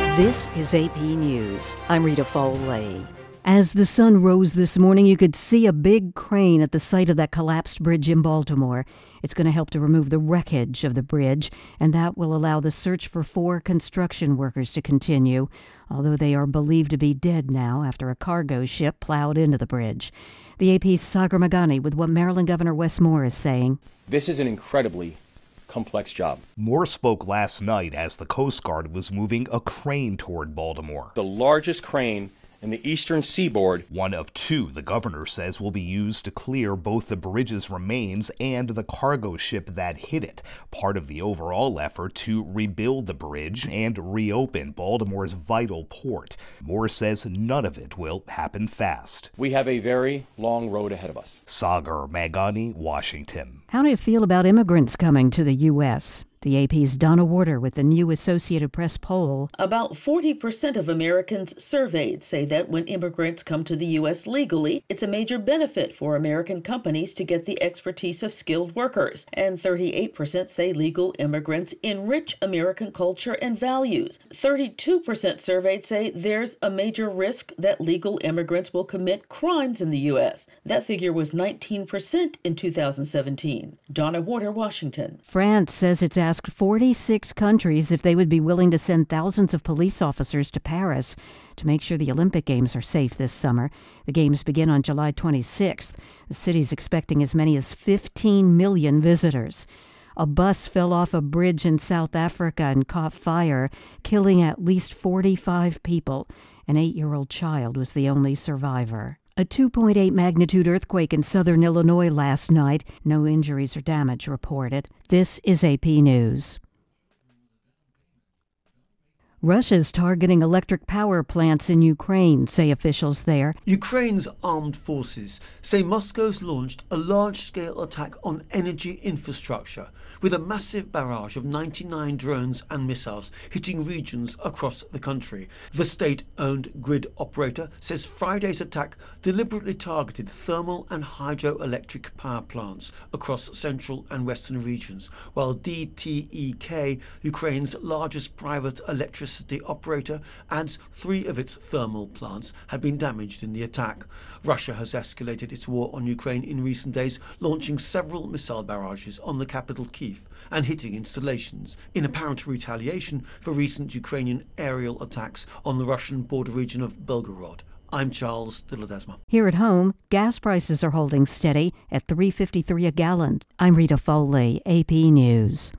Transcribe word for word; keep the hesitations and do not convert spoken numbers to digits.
This is A P News. I'm Rita Foley. As the sun rose this morning, you could see a big crane at the site of that collapsed bridge in Baltimore. It's going to help to remove the wreckage of the bridge, and that will allow the search for four construction workers to continue, although they are believed to be dead now after a cargo ship plowed into the bridge. The A P's Sagar Meghani with what Maryland Governor Wes Moore is saying. This is an incredibly complex job. Moore spoke last night as the Coast Guard was moving a crane toward Baltimore. The largest crane in the eastern seaboard. One of two, the governor says, will be used to clear both the bridge's remains and the cargo ship that hit it, part of the overall effort to rebuild the bridge and reopen Baltimore's vital port. Moore says none of it will happen fast. We have a very long road ahead of us. Sagar Meghani, Washington. How do you feel about immigrants coming to the U S? The A P's Donna Warder with the new Associated Press poll. About forty percent of Americans surveyed say that when immigrants come to the U S legally, it's a major benefit for American companies to get the expertise of skilled workers. And thirty-eight percent say legal immigrants enrich American culture and values. thirty-two percent surveyed say there's a major risk that legal immigrants will commit crimes in the U S. That figure was nineteen percent in two thousand seventeen. Donna Warder, Washington. France says it's asked forty-six countries if they would be willing to send thousands of police officers to Paris to make sure the Olympic Games are safe this summer. The Games begin on July twenty-sixth. The city's expecting as many as fifteen million visitors. A bus fell off a bridge in South Africa and caught fire, killing at least forty-five people. An eight-year-old child was the only survivor. A two point eight magnitude earthquake in southern Illinois last night. No injuries or damage reported. This is A P News. Russia's targeting electric power plants in Ukraine, say officials there. Ukraine's armed forces say Moscow's launched a large-scale attack on energy infrastructure with a massive barrage of ninety-nine drones and missiles hitting regions across the country. The state-owned grid operator says Friday's attack deliberately targeted thermal and hydroelectric power plants across central and western regions, while D T E K, Ukraine's largest private electricity operator, adds three of its thermal plants had been damaged in the attack. Russia has escalated its war on Ukraine in recent days, launching several missile barrages on the capital Kyiv and hitting installations in apparent retaliation for recent Ukrainian aerial attacks on the Russian border region of Belgorod. I'm Charles de Ledesma. Here at home, gas prices are holding steady at three dollars and fifty-three cents a gallon. I'm Rita Foley, A P News.